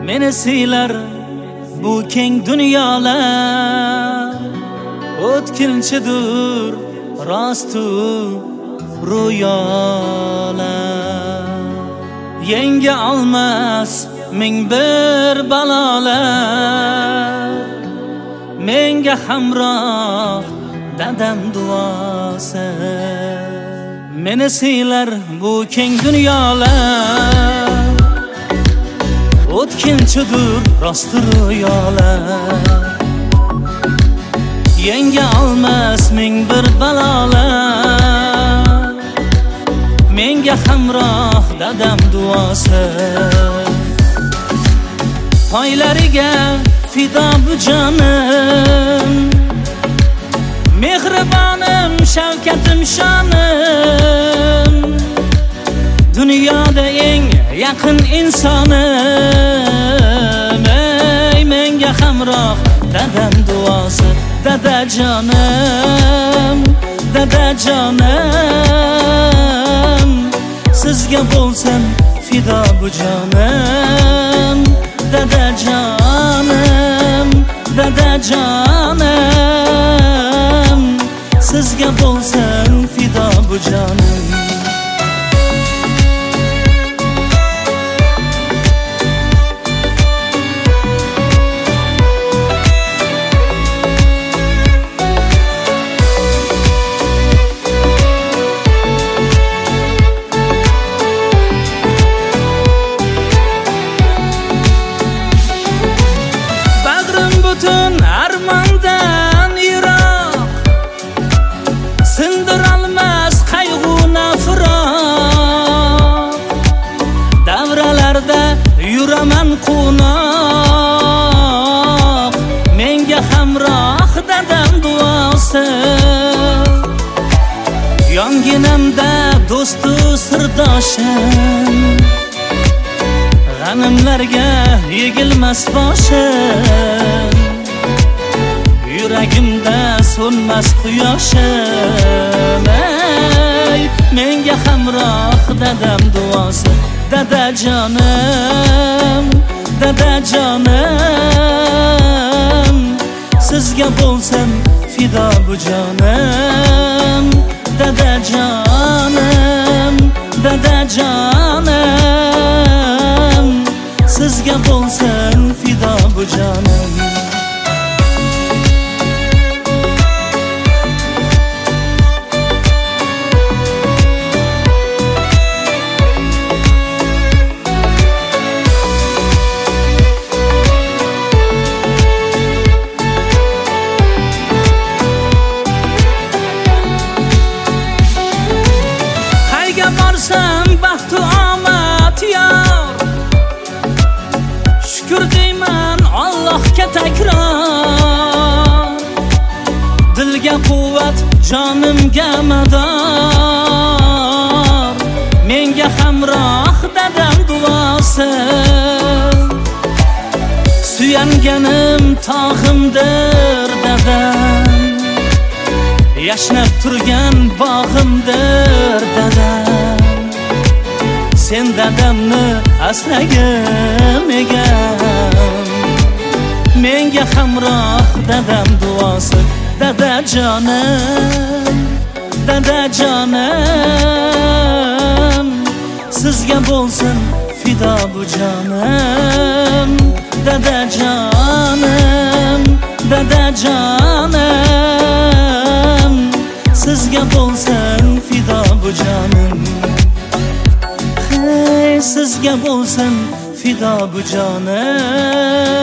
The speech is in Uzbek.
meni siylar bu keng dunyolar. O'tkinchidir rostu ro'yolar. Yenga olmas ming bir balolar. Menga hamroh dadam duosi. Meni siylar bu keng dunyolar. O'tkinchidir rostu ro'yolar. Yenga olmas ming bir balolar. Menga hamroh dadam duosi. Poylariga fido bu jonim. Mehribonim, shavkatim, shonim. Dunyoda eng yaqin insonim. Ey menga hamroh dadam duosi. Dadajonim, dadajonim, sizga bo'lsam fido bu jonim. Dadajonim, dadajonim, sizga bo'lsam fido bu jonim. Butun armondan yiroq, sindirolmas qayg'una firoq. Davralarda yuraman quvnoq. Menga hamroh dadam duosi. Yonginamda do'stu sirdoshim. G'animlarga yegilmas boshim. Yuragimda so'nmas quyoshim. Ey menga hamroh dadam duosi. Dadajonim, dadajonim, sizga bo'lsam fido bu jonim. Dadajonim, dadajonim, sizga bo'lsam fido bu jonim. Borsam baxtu omad yor. Shukr deyman Allohga takror. Dilga quvvat, jonimga mador. Menga hamroh dadam duosi. Suyanganim tog'imdir dadam. Yashnab turgan bog'imdir dadam. Sen dadamni aslagim egam. Menga hamroh dadam duosi. Dadajonim, dadajonim, sizga bo'lsin fido bu jonim. Dadajonim, dadajonim, sizga bo'lsin fido bu jonim. Hey, sizga bo'lsin fido bu jonim.